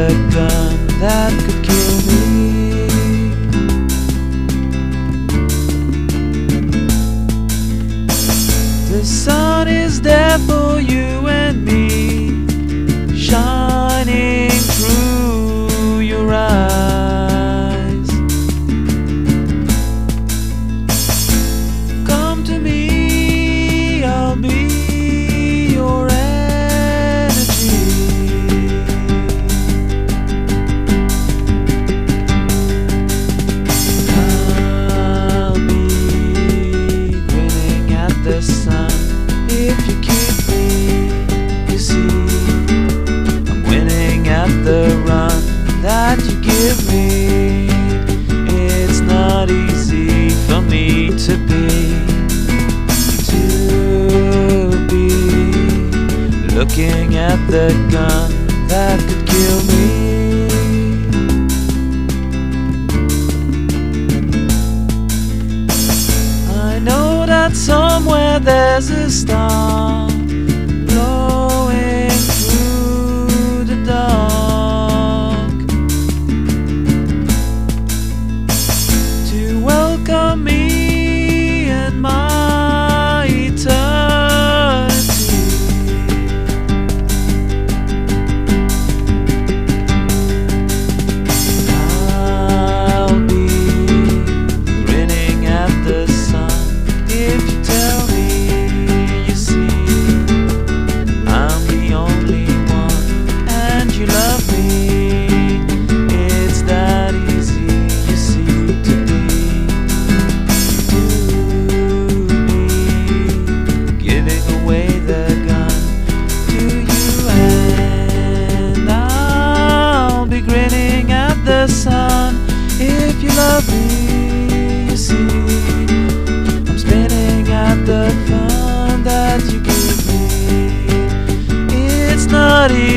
the gun that could kill me. The sun is there for you and me, shining through your eyes. Come to me, I'll be your energy. I'll be grinning at the sun if you keep me, you see. The run that you give me, it's not easy for me to be looking at the gun that could kill me. I know that somewhere there's a star blowing through the dark, welcome me and my eternity. I'll be grinning at the sun if you tell me, you see, I'm the only one and you love me. It's that easy, you see, to be sun. If you love me, you see, I'm spinning at the fun that you give me. It's not easy.